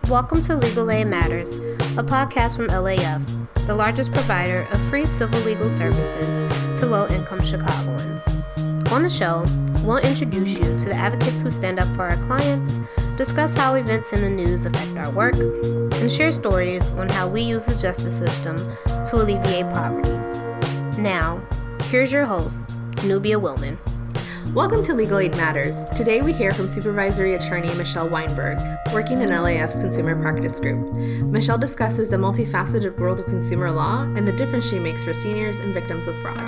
Welcome to Legal Aid Matters, a podcast from LAF, the largest provider of free civil legal services to low-income Chicagoans. On the show, we'll introduce you to the advocates who stand up for our clients, discuss how events in the news affect our work, and share stories on how we use the justice system to alleviate poverty. Now, here's your host, Nubia Willman. Welcome to Legal Aid Matters. Today we hear from Supervisory Attorney Michelle Weinberg, working in LAF's Consumer Practice Group. Michelle discusses the multifaceted world of consumer law and the difference she makes for seniors and victims of fraud.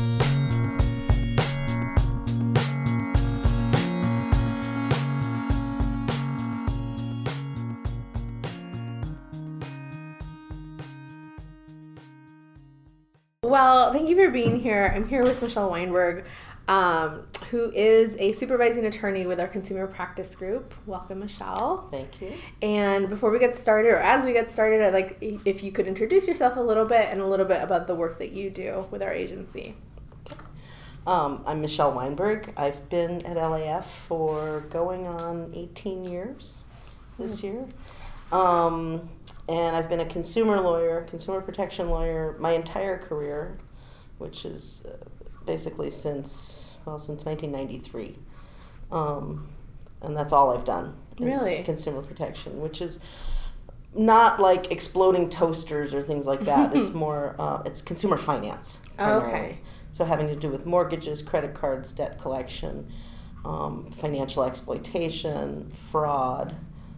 Well, thank you for being here. I'm here with Michelle Weinberg, who is a supervising attorney with our Consumer Practice Group. Welcome, Michelle. Thank you. And before we get started, or as we get started, I'd like if you could introduce yourself a little bit and a little bit about the work that you do with our agency. I'm Michelle Weinberg. I've been at LAF for going on 18 years this year. And I've been a consumer lawyer, consumer protection lawyer, my entire career, which is basically since 1993. And that's all I've done is Really? consumer protection, which is not like exploding toasters or things like that. It's more, it's consumer finance primarily. Okay. So having to do with mortgages, credit cards, debt collection, financial exploitation, fraud,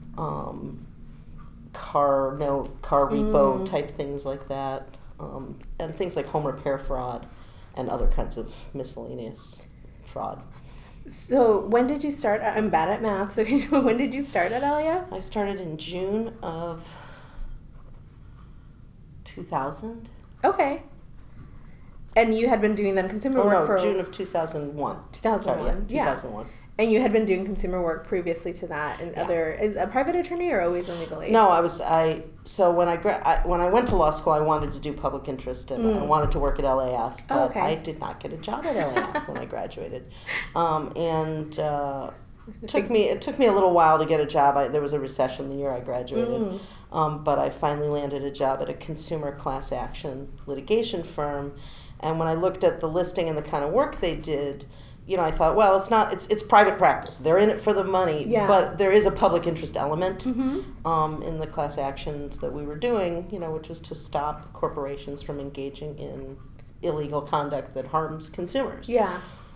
car repo type things like that, and things like home repair fraud and other kinds of miscellaneous fraud. So when did you start? I'm bad at math, so when did you start at LAF? I started in June of 2000. Okay. And you had been doing then consumer work for... June of 2001. 2001, yeah. 2001. And you had been doing consumer work previously to that, and is a private attorney or always in legal aid? No, so when I went to law school, I wanted to do public interest, and I wanted to work at LAF, but I did not get a job at LAF when I graduated, it took me a little while to get a job. There was a recession the year I graduated, but I finally landed a job at a consumer class action litigation firm, and when I looked at the listing and the kind of work they did, I thought, well, it's private practice. They're in it for the money, but there is a public interest element in the class actions that we were doing, which was to stop corporations from engaging in illegal conduct that harms consumers. Yeah.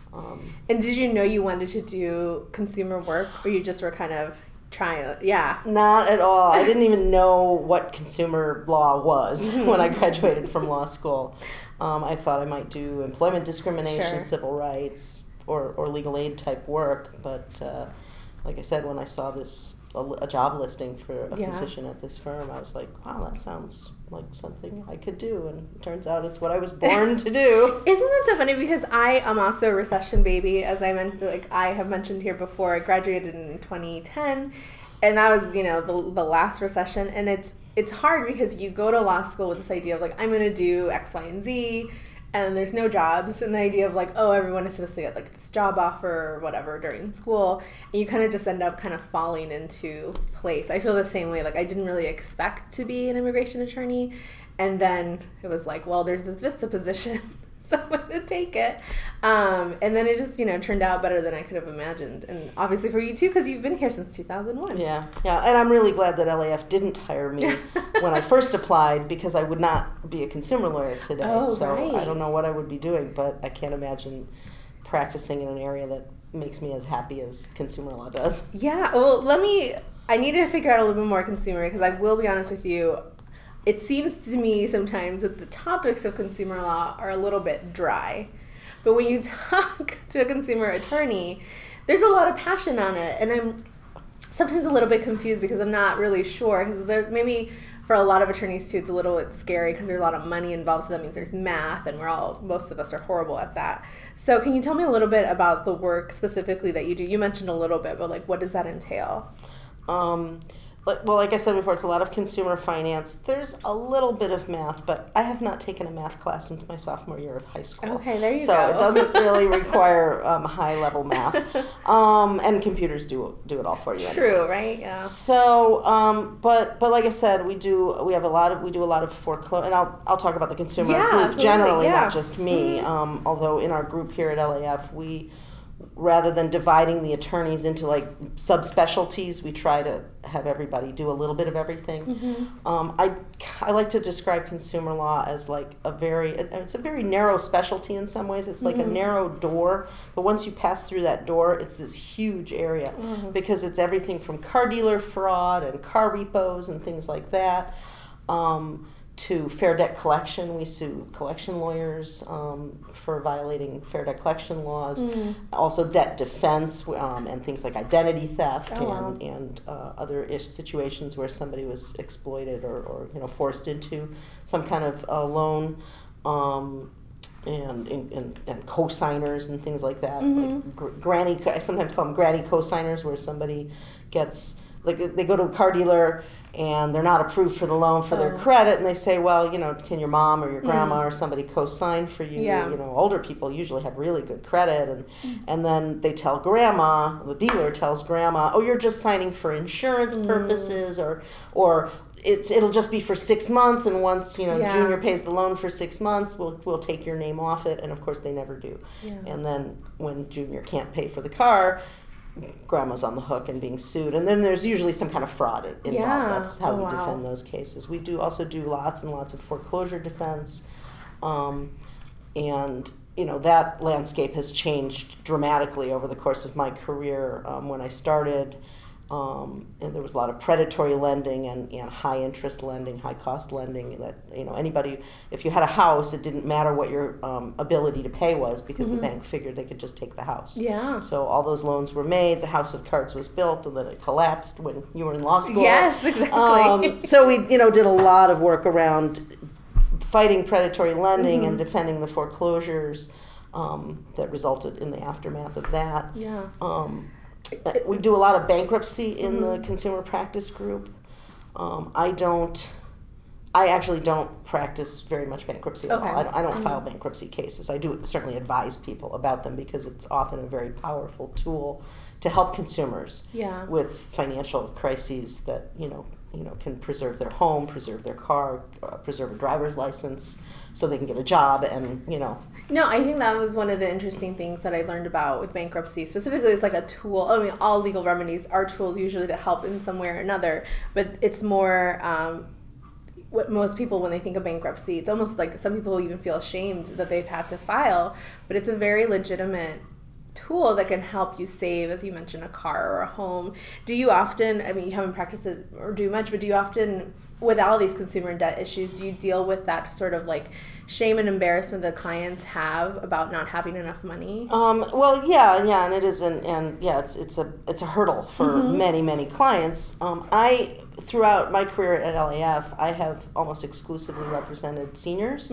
And did you know you wanted to do consumer work, or you just were kind of trying? Yeah. Not at all. I didn't even know what consumer law was when I graduated from law school. I thought I might do employment discrimination, civil rights, or legal aid type work, but like I said, when I saw a job listing for a position at this firm, I was like, wow, that sounds like something I could do, and it turns out it's what I was born to do. Isn't that so funny? Because I am also a recession baby, as I have mentioned here before. I graduated in 2010, and that was the last recession, and it's hard because you go to law school with this idea of I'm going to do X, Y, and Z, and there's no jobs, and the idea of everyone is supposed to get this job offer or whatever during school, and you kind of just end up kind of falling into place. I feel the same way. I didn't really expect to be an immigration attorney, and then it was well, there's this VISTA position, so I'm going to take it. And then it just, turned out better than I could have imagined. And obviously for you too, because you've been here since 2001. Yeah. And I'm really glad that LAF didn't hire me when I first applied, because I would not be a consumer lawyer today. I don't know what I would be doing, but I can't imagine practicing in an area that makes me as happy as consumer law does. Yeah. Well, I need to figure out a little bit more consumer, because I will be honest with you, it seems to me sometimes that the topics of consumer law are a little bit dry. But when you talk to a consumer attorney, there's a lot of passion on it. And I'm sometimes a little bit confused because I'm not really sure. Because maybe for a lot of attorneys too, it's a little bit scary because there's a lot of money involved. So that means there's math, and most of us are horrible at that. So can you tell me a little bit about the work specifically that you do? You mentioned a little bit, but what does that entail? like I said before, it's a lot of consumer finance. There's a little bit of math, but I have not taken a math class since my sophomore year of high school. Okay, there you go. So it doesn't really require high-level math. And computers do it all for you. True, anyway. Right? Yeah. So, but like I said, we do a lot of foreclosure, and I'll talk about the consumer group absolutely. generally, not just me. Although in our group here at LAF, we, rather than dividing the attorneys into like subspecialties, we try to have everybody do a little bit of everything. I like to describe consumer law as like it's a very narrow specialty in some ways. It's like a narrow door, but once you pass through that door, it's this huge area because it's everything from car dealer fraud and car repos and things like that. To fair debt collection. We sue collection lawyers for violating fair debt collection laws. Also debt defense and things like identity theft and other situations where somebody was exploited or forced into some kind of loan. And co-signers and things like that. Like I sometimes call them granny co-signers, where somebody gets, like, they go to a car dealer and they're not approved for the loan for their credit, and they say, well, can your mom or your grandma or somebody co-sign for you? Yeah. Older people usually have really good credit, and then they tell grandma, the dealer tells grandma, oh, you're just signing for insurance purposes, or it'll just be for 6 months, and once Junior pays the loan for 6 months, we'll take your name off it, and of course they never do. Yeah. And then when Junior can't pay for the car, grandma's on the hook and being sued, and then there's usually some kind of fraud involved. Yeah. That's how we defend those cases. We also do lots and lots of foreclosure defense, and that landscape has changed dramatically over the course of my career. When I started, and there was a lot of predatory lending and high interest lending, high cost lending, that anybody, if you had a house, it didn't matter what your ability to pay was, because the bank figured they could just take the house. Yeah. So all those loans were made, the house of cards was built, and then it collapsed when you were in law school. Yes, exactly. So we did a lot of work around fighting predatory lending and defending the foreclosures that resulted in the aftermath of that. Yeah. We do a lot of bankruptcy in the consumer practice group. I actually don't practice very much bankruptcy at all. I don't file bankruptcy cases. I do certainly advise people about them, because it's often a very powerful tool to help consumers with financial crises that can preserve their home, preserve their car, preserve a driver's license, so they can get a job, and No, I think that was one of the interesting things that I learned about with bankruptcy. Specifically, it's like a tool. I mean, all legal remedies are tools usually to help in some way or another, but it's more what most people, when they think of bankruptcy, it's almost like some people even feel ashamed that they've had to file, but it's a very legitimate tool that can help you save, as you mentioned, a car or a home. Do you often, I mean, you haven't practiced it or do much, but do you often, with all these consumer debt issues, do you deal with that sort of like shame and embarrassment that clients have about not having enough money? Well, yeah, and it is, it's a hurdle for many clients. Throughout my career at LAF, I have almost exclusively represented seniors,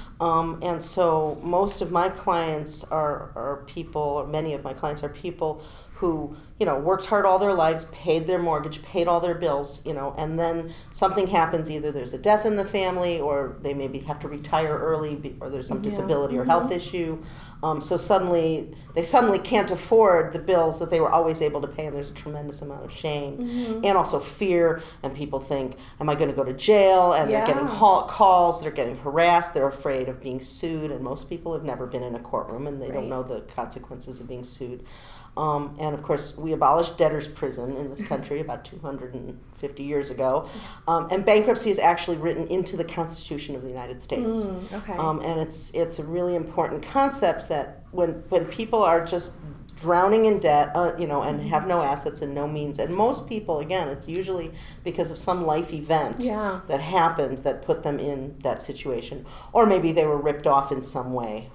and so most of my clients are people, or many of my clients are people who worked hard all their lives, paid their mortgage, paid all their bills, and then something happens. Either there's a death in the family, or they maybe have to retire early, or there's some disability or health issue. So they suddenly can't afford the bills that they were always able to pay, and there's a tremendous amount of shame and also fear. And people think, am I going to go to jail? And they're getting calls, they're getting harassed, they're afraid of being sued. And most people have never been in a courtroom, and they don't know the consequences of being sued. And of course, we abolished debtor's prison in this country about 250 years ago. And bankruptcy is actually written into the Constitution of the United States. And it's a really important concept that when people are just drowning in debt, and have no assets and no means, and most people, again, it's usually because of some life event that happened that put them in that situation, or maybe they were ripped off in some way.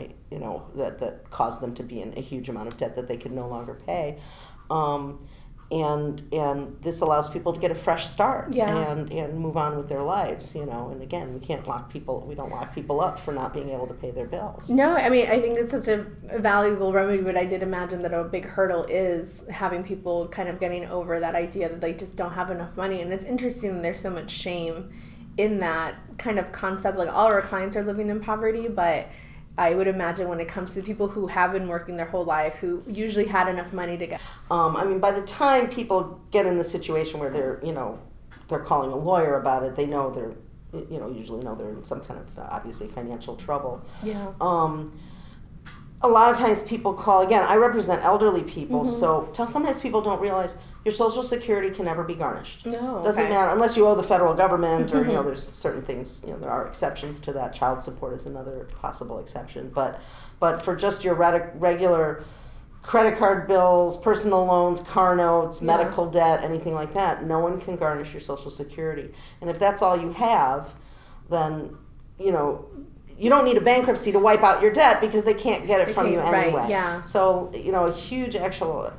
That caused them to be in a huge amount of debt that they could no longer pay. and this allows people to get a fresh start Yeah. and move on with their lives, And again, we don't lock people up for not being able to pay their bills. No, I mean, I think it's such a valuable remedy, but I did imagine that a big hurdle is having people kind of getting over that idea that they just don't have enough money. And it's interesting that there's so much shame in that kind of concept. Like, all our clients are living in poverty, but I would imagine when it comes to people who have been working their whole life, who usually had enough money to get... I mean, by the time people get in the situation where they're calling a lawyer about it, they know usually know they're in some kind of, obviously, financial trouble. Yeah. A lot of times people call, again, I represent elderly people, so sometimes people don't realize your Social Security can never be garnished. No, Doesn't okay. matter, unless you owe the federal government or, there's certain things, there are exceptions to that. Child support is another possible exception. But for just your regular credit card bills, personal loans, car notes, medical debt, anything like that, no one can garnish your Social Security. And if that's all you have, then, you don't need a bankruptcy to wipe out your debt because they can't get it from you anyway. Right, yeah. So, a huge actual,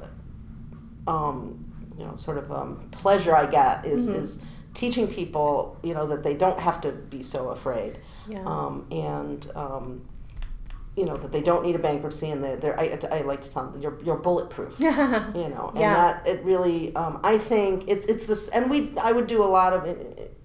pleasure I get is teaching people, that they don't have to be so afraid. Yeah. That they don't need a bankruptcy, and I like to tell them you're bulletproof. And Yeah. that it really, I think it's this, and I would do a lot of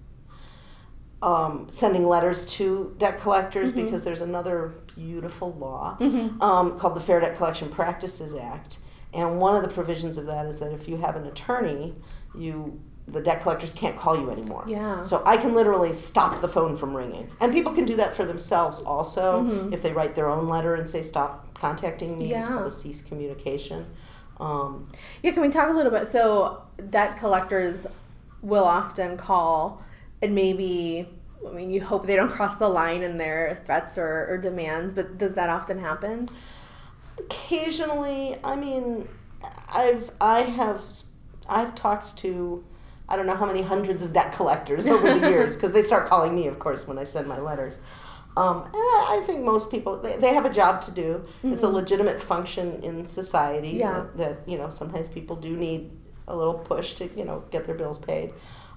sending letters to debt collectors because there's another beautiful law called the Fair Debt Collection Practices Act, and one of the provisions of that is that if you have an attorney, the debt collectors can't call you anymore. Yeah. So I can literally stop the phone from ringing. And people can do that for themselves also if they write their own letter and say, stop contacting me. Yeah. It's called a cease communication. Can we talk a little bit? So debt collectors will often call, and maybe, you hope they don't cross the line in their threats or demands, but does that often happen? Occasionally. I've talked to, I don't know how many hundreds of debt collectors over the years, because they start calling me, of course, when I send my letters. And I think most people, they have a job to do. It's a legitimate function in society. Yeah. That sometimes people do need a little push to, get their bills paid.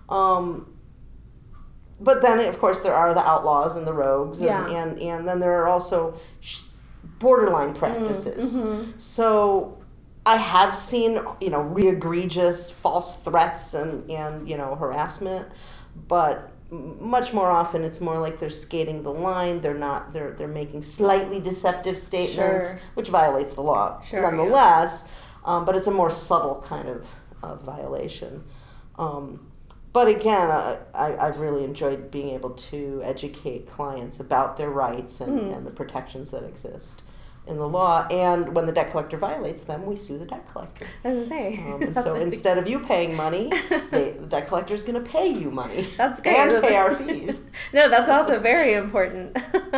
But then, of course, there are the outlaws and the rogues. And then there are also borderline practices. So I have seen, really egregious false threats and harassment, but much more often it's more like they're skating the line. They're making slightly deceptive statements, which violates the law nonetheless, but it's a more subtle kind of violation. But again, I've really enjoyed being able to educate clients about their rights and the protections that exist in the law, and when the debt collector violates them, we sue the debt collector. I was going to say. And so instead of you paying money, the debt collector is going to pay you money. That's great. And pay our fees. No, that's also very important.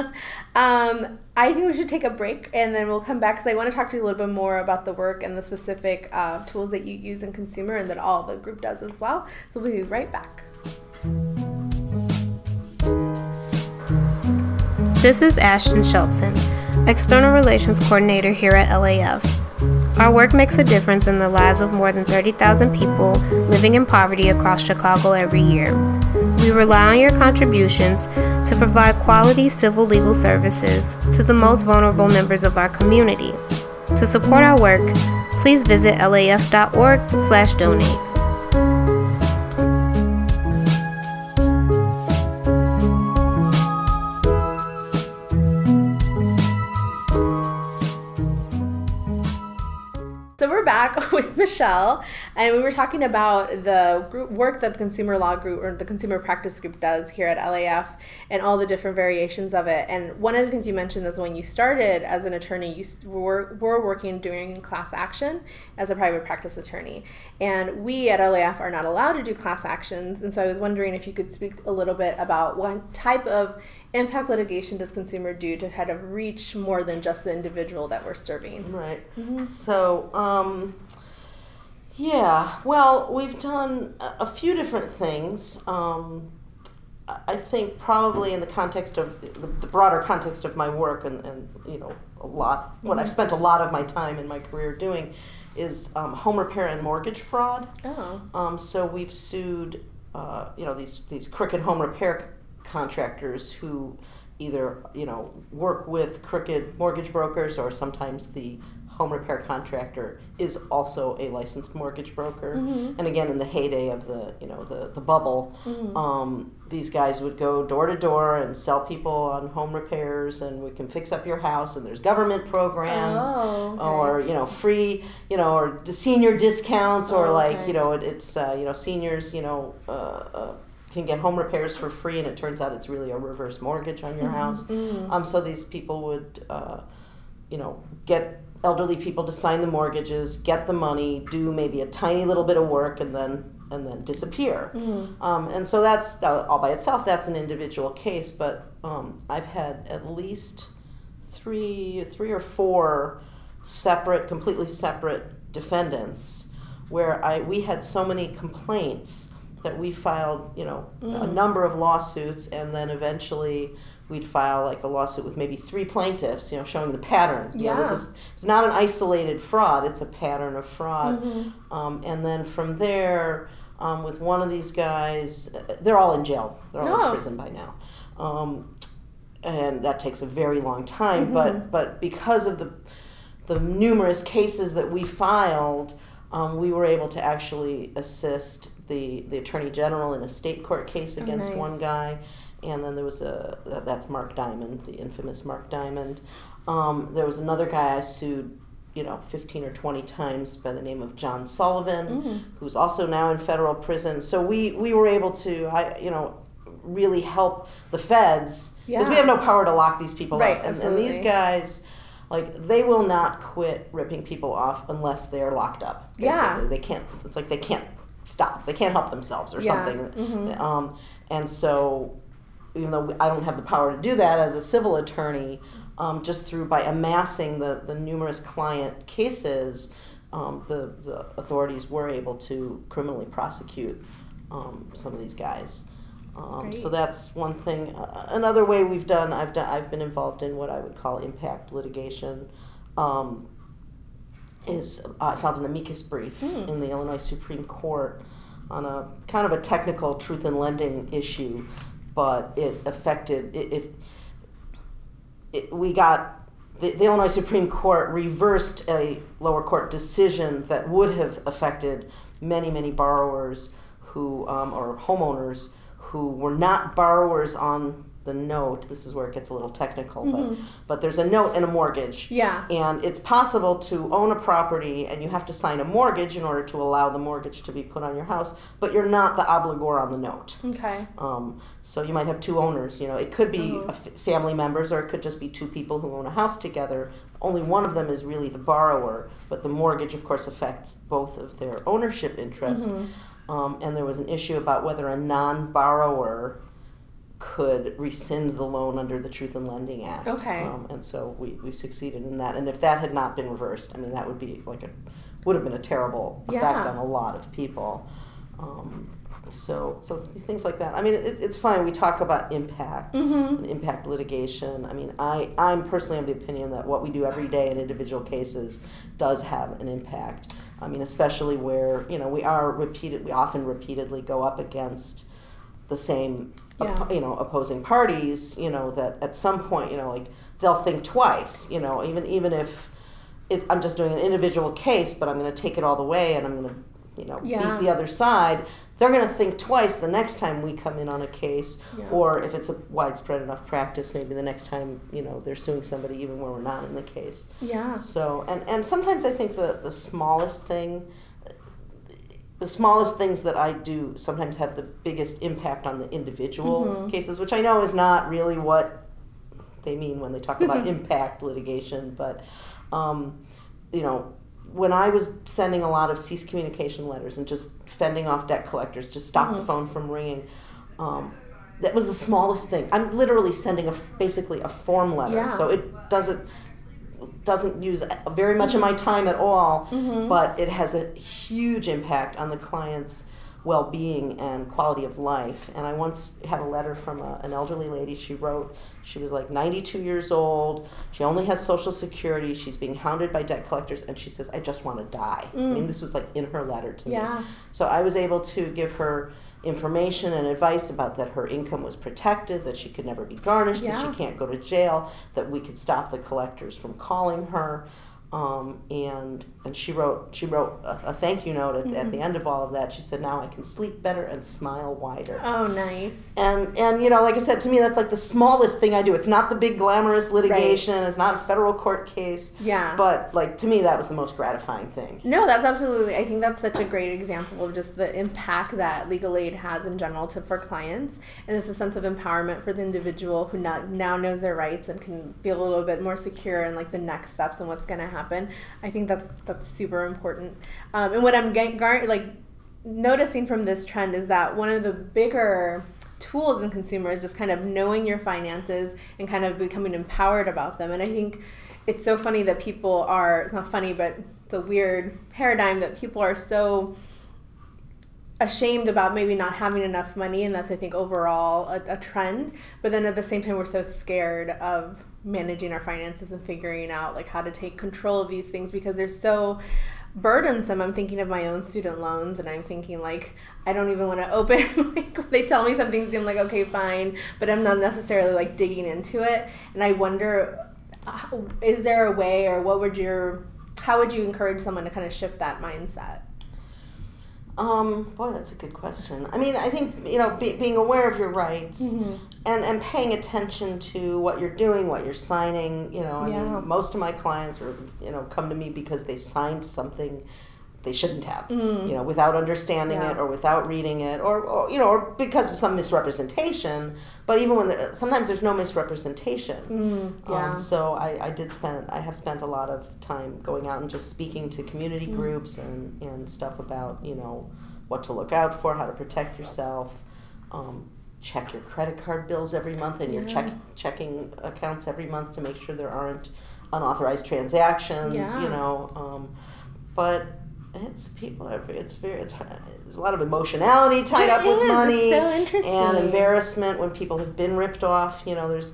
I think we should take a break, and then we'll come back, because I want to talk to you a little bit more about the work and the specific tools that you use in consumer, and that all the group does as well. So we'll be right back. This is Ashton Shelton, External Relations Coordinator here at LAF. Our work makes a difference in the lives of more than 30,000 people living in poverty across Chicago every year. We rely on your contributions to provide quality civil legal services to the most vulnerable members of our community. To support our work, please visit laf.org/donate. So we're back with Michelle, and we were talking about the group work that the Consumer Law Group, or the Consumer Practice Group, does here at LAF, and all the different variations of it. And one of the things you mentioned is when you started as an attorney, you were working during class action as a private practice attorney. And we at LAF are not allowed to do class actions, and so I was wondering if you could speak a little bit about what type of impact litigation does consumer do to kind of reach more than just the individual that we're serving? Right. So, well, we've done a few different things. I think probably in the context of the broader context of my work and a lot, what I've spent a lot of my time in my career doing is home repair and mortgage fraud. Oh. So we've sued, these crooked home repair contractors who either, work with crooked mortgage brokers, or sometimes the home repair contractor is also a licensed mortgage broker. Mm-hmm. And again, in the heyday of the bubble, these guys would go door to door and sell people on home repairs, and we can fix up your house, and there's government programs, or free, or the senior discounts, or it's seniors can get home repairs for free, and it turns out it's really a reverse mortgage on your house. So these people would get elderly people to sign the mortgages, get the money, do maybe a tiny little bit of work, and then disappear. And so that's all by itself. That's an individual case, but I've had at least three or four completely separate defendants, where we had so many complaints that we filed, a number of lawsuits, and then eventually we'd file like a lawsuit with maybe 3 plaintiffs, showing the pattern. It's not an isolated fraud; it's a pattern of fraud. And then from there, with one of these guys, they're all in jail. They're all in prison by now, and that takes a very long time. But because of the numerous cases that we filed, we were able to actually assist the Attorney General in a state court case against one guy. And then there was that's Mark Diamond, the infamous Mark Diamond. There was another guy I sued, 15 or 20 times by the name of John Sullivan, who's also now in federal prison. So we were able to, really help the feds, because we have no power to lock these people up. And these guys, they will not quit ripping people off unless they are locked up. Basically. Yeah. They can't, it's like they can't stop. They can't help themselves or something. And so, even though I don't have the power to do that as a civil attorney, just by amassing the numerous client cases, the authorities were able to criminally prosecute some of these guys. So that's one thing. Another way I've been involved in what I would call impact litigation. Is I filed an amicus brief in the Illinois Supreme Court on a kind of a technical truth in lending issue, but it affected the Illinois Supreme Court reversed a lower court decision that would have affected many borrowers who or homeowners who were not borrowers on the note. This is where it gets a little technical, but there's a note and a mortgage. Yeah. And it's possible to own a property and you have to sign a mortgage in order to allow the mortgage to be put on your house, but you're not the obligor on the note. Okay. So you might have 2 owners. It could be family members, or it could just be 2 people who own a house together. Only one of them is really the borrower, but the mortgage, of course, affects both of their ownership interests. And there was an issue about whether a non-borrower could rescind the loan under the Truth in Lending Act. Okay. And so we succeeded in that. And if that had not been reversed, that would be would have been a terrible effect on a lot of people. So things like that. It's funny. We talk about impact and impact litigation. I'm personally of the opinion that what we do every day in individual cases does have an impact. Especially where we often repeatedly go up against the same opposing parties. That at some point they'll think twice. Even if I'm just doing an individual case, but I'm going to take it all the way and I'm going to beat the other side. They're going to think twice the next time we come in on a case, or if it's a widespread enough practice, maybe the next time they're suing somebody even when we're not in the case. Yeah. So and sometimes I think the smallest things that I do sometimes have the biggest impact on the individual cases, which I know is not really what they mean when they talk about impact litigation, but when I was sending a lot of cease communication letters and just fending off debt collectors, just stop the phone from ringing, that was the smallest thing. I'm literally sending basically a form letter, so it doesn't use very much of my time at all, but it has a huge impact on the client's well-being and quality of life. And I once had a letter from an elderly lady. She wrote, she was like 92 years old. She only has Social Security. She's being hounded by debt collectors. And she says, I just want to die. I mean, this was like in her letter to me. So I was able to give her information and advice about that her income was protected, that she could never be garnished, that she can't go to jail, that we could stop the collectors from calling her. And she wrote a thank you note at the end of all of that. She said, now I can sleep better and smile wider. Oh, nice. And like I said, to me, that's like the smallest thing I do. It's not the big glamorous litigation. Right. It's not a federal court case. Yeah. But like, to me, that was the most gratifying thing. No, that's absolutely, I think that's such a great example of just the impact that legal aid has in general for clients. And it's a sense of empowerment for the individual who now knows their rights and can feel a little bit more secure in like the next steps and what's going to happen. I think that's super important. And what I'm noticing from this trend is that one of the bigger tools in consumer is just kind of knowing your finances and kind of becoming empowered about them. And I think it's so funny that people are, it's not funny, but it's a weird paradigm that people are so ashamed about maybe not having enough money, and that's, I think, overall a trend. But then at the same time, we're so scared of managing our finances and figuring out like how to take control of these things because they're so burdensome. I'm thinking of my own student loans, and I'm thinking like I don't even want to open like they tell me something's I'm like, okay, fine, but I'm not necessarily like digging into it. And I wonder, is there a way, or how would you encourage someone to kind of shift that mindset? Boy, that's a good question. I mean, I think, being aware of your rights and paying attention to what you're doing, what you're signing, I mean, most of my clients are, come to me because they signed something they shouldn't have, without understanding it or without reading it or because of some misrepresentation. But even when sometimes there's no misrepresentation. So I have spent a lot of time going out and just speaking to community groups and stuff about, what to look out for, how to protect yourself, check your credit card bills every month and your checking accounts every month to make sure there aren't unauthorized transactions, but there's a lot of emotionality tied up with money. It's so interesting. And embarrassment when people have been ripped off.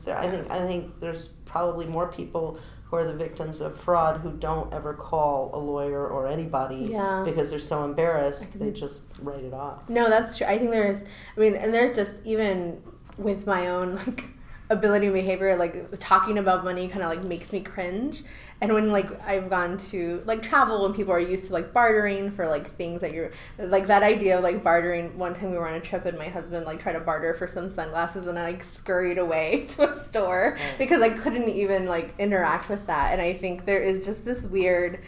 I think there's probably more people who are the victims of fraud who don't ever call a lawyer or anybody because they're so embarrassed they just write it off. No, that's true. I think there's just, even with my own like ability and behavior, like talking about money kind of like makes me cringe. And when like I've gone to like travel when people are used to like bartering for like things that you're like, that idea of like bartering. One time we were on a trip and my husband like tried to barter for some sunglasses and I like scurried away to a store because I couldn't even like interact with that. And I think there is just this weird,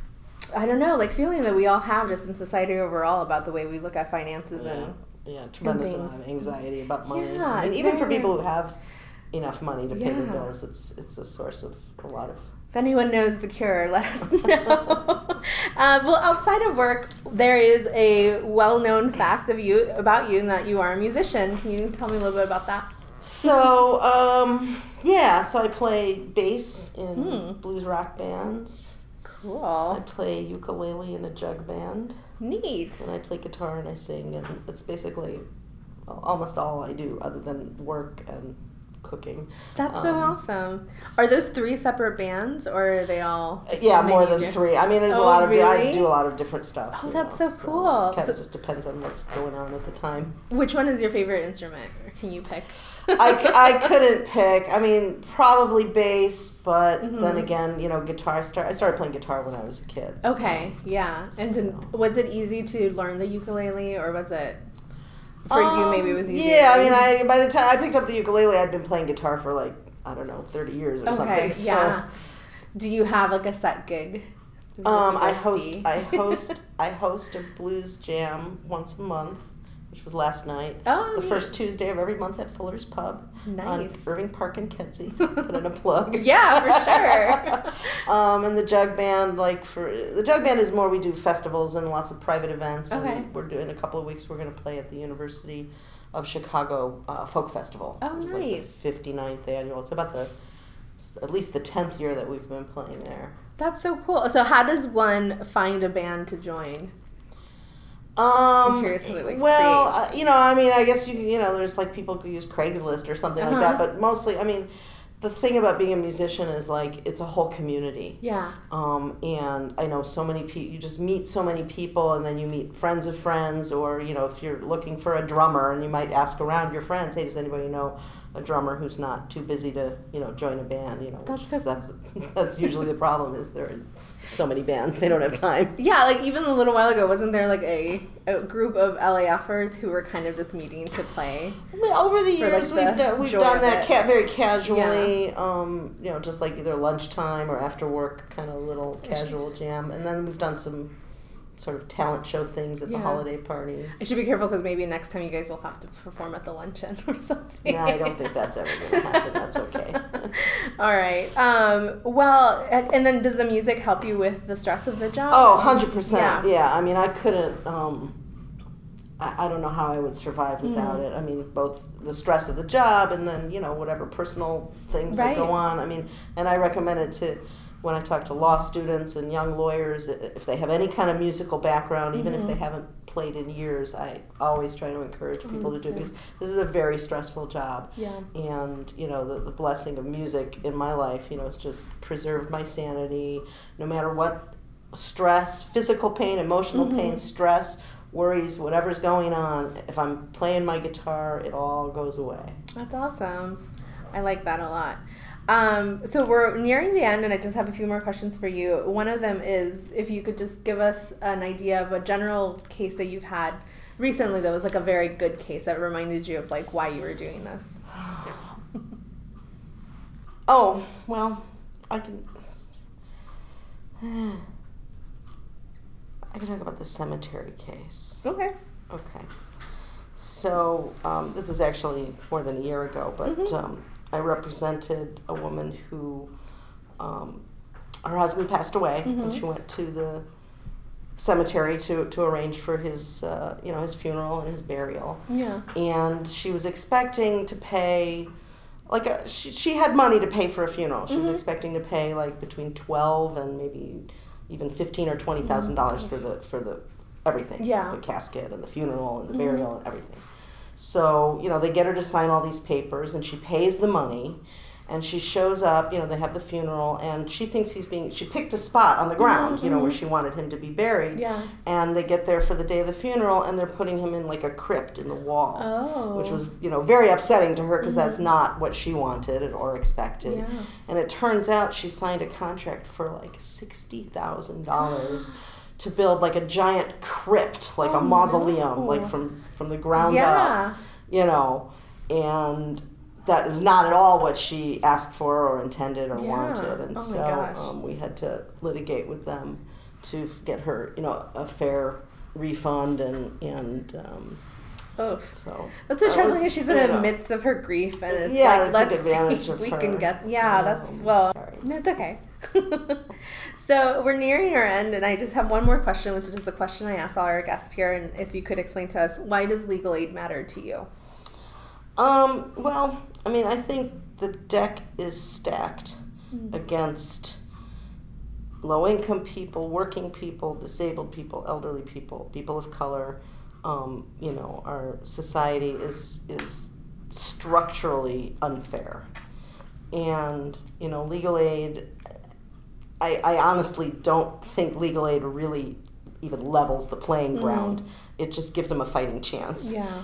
I don't know, like feeling that we all have just in society overall about the way we look at finances tremendous amount of anxiety about money. And even for people who have enough money to pay their bills, it's a source of a lot of. If anyone knows the cure, let us know. Well, outside of work, there is a well-known fact about you, and that you are a musician. Can you tell me a little bit about that? So, so I play bass in blues rock bands. Cool. I play ukulele in a jug band. Neat. And I play guitar and I sing, and it's basically almost all I do other than work and cooking. That's so awesome. Are those 3 separate bands, or are they all? More than 3. I mean, there's a lot of. Really? I do a lot of different stuff. Oh, that's so cool. It kind of just depends on what's going on at the time. Which one is your favorite instrument? Or can you pick? I couldn't pick. I mean, probably bass, but then again, guitar. I started playing guitar when I was a kid. Okay, yeah. And was it easy to learn the ukulele, or was it? For you, maybe it was easier. Yeah, I mean, by the time I picked up the ukulele, I'd been playing guitar for 30 years or something. So. Yeah. Do you have like a set gig? I host a blues jam once a month, which was last night. Oh, the first Tuesday of every month at Fuller's Pub. Nice. On Irving Park in Kedzie. Put in a plug. Yeah, for sure. And the jug band, the jug band is more, we do festivals and lots of private events. Okay. And we're doing a couple of weeks, we're going to play at the University of Chicago Folk Festival. Oh, which nice. Is the 59th annual. It's at least the 10th year that we've been playing there. That's so cool. So how does one find a band to join? I'm curious how they create. I mean, I guess there's like people who use Craigslist or something like that, but mostly, I mean, the thing about being a musician is like it's a whole community. Yeah. And I know so many people. You just meet so many people, and then you meet friends of friends, or if you're looking for a drummer, and you might ask around your friends, hey, does anybody know a drummer who's not too busy to join a band? That's usually the problem is there are so many bands they don't have time. Yeah, like even a little while ago, wasn't there like a group of LAFers who were kind of just meeting to play? Over the years, we've done that very casually, yeah. Just like either lunchtime or after work, kind of little casual jam. And then we've done some sort of talent show things at the holiday party. I should be careful because maybe next time you guys will have to perform at the luncheon or something. Yeah, I don't think that's ever going to happen. That's okay. All right. Well, and then does the music help you with the stress of the job? Oh, 100%. Yeah. I mean, I couldn't... I don't know how I would survive without it. I mean, both the stress of the job and then, whatever personal things that go on. I mean, and I recommend it to... When I talk to law students and young lawyers, if they have any kind of musical background, even if they haven't played in years, I always try to encourage people to do it because this is a very stressful job. Yeah. And, the blessing of music in my life, has just preserved my sanity. No matter what stress, physical pain, emotional pain, stress, worries, whatever's going on, if I'm playing my guitar, it all goes away. That's awesome. I like that a lot. So we're nearing the end, and I just have a few more questions for you. One of them is if you could just give us an idea of a general case that you've had recently that was like a very good case that reminded you of like why you were doing this. Oh, well, I can talk about the cemetery case. Okay. So this is actually more than a year ago, but I represented a woman who, her husband passed away, and she went to the cemetery to arrange for his, his funeral and his burial. Yeah. And she was expecting to pay, she had money to pay for a funeral. She was expecting to pay like between $12,000 and maybe even $15,000 or $20,000 for the everything. Yeah. The casket and the funeral and the burial and everything. So, they get her to sign all these papers, and she pays the money, and she shows up, they have the funeral, and she thinks she picked a spot on the ground, where she wanted him to be buried. Yeah. And they get there for the day of the funeral, and they're putting him in like a crypt in the wall. Oh. Which was, very upsetting to her because that's not what she wanted or expected. Yeah. And it turns out she signed a contract for like $60,000 to build like a giant crypt, like a mausoleum, like from the ground up, and that was not at all what she asked for or intended or wanted. And we had to litigate with them to get her, a fair refund and so that's a trouble because she's in the midst of her grief, and it's let's see if we can get sorry. No, it's okay. So we're nearing our end, and I just have one more question, which is a question I ask all our guests here, and if you could explain to us, why does legal aid matter to you? Well, I mean, I think the deck is stacked against low-income people, working people, disabled people, elderly people, people of color. Our society is structurally unfair. And, legal aid, I honestly don't think legal aid really even levels the playing ground. It just gives them a fighting chance. Yeah.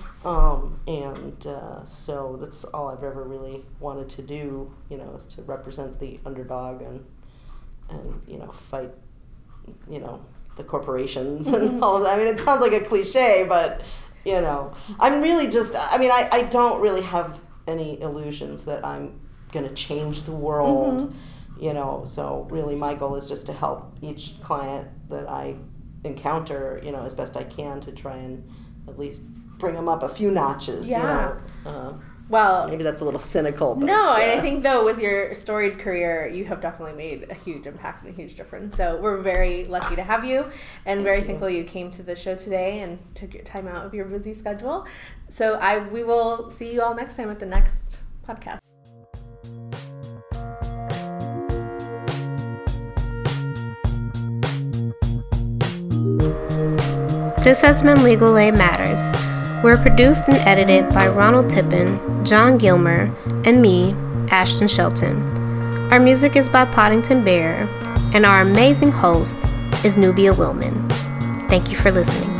So that's all I've ever really wanted to do, is to represent the underdog and fight, the corporations and all of that. I mean, it sounds like a cliche, but, I'm really just, I don't really have any illusions that I'm going to change the world, so really my goal is just to help each client that I encounter, as best I can to try and at least bring them up a few notches. Yeah. Well, maybe that's a little cynical. But, no, I think though with your storied career, you have definitely made a huge impact and a huge difference. So we're very lucky to have you, and very thankful you came to the show today and took your time out of your busy schedule. So we will see you all next time at the next podcast. This has been Legal Aid Matters. We're produced and edited by Ronald Tippin, John Gilmer, and me, Ashton Shelton. Our music is by Poddington Bear, and our amazing host is Nubia Willman. Thank you for listening.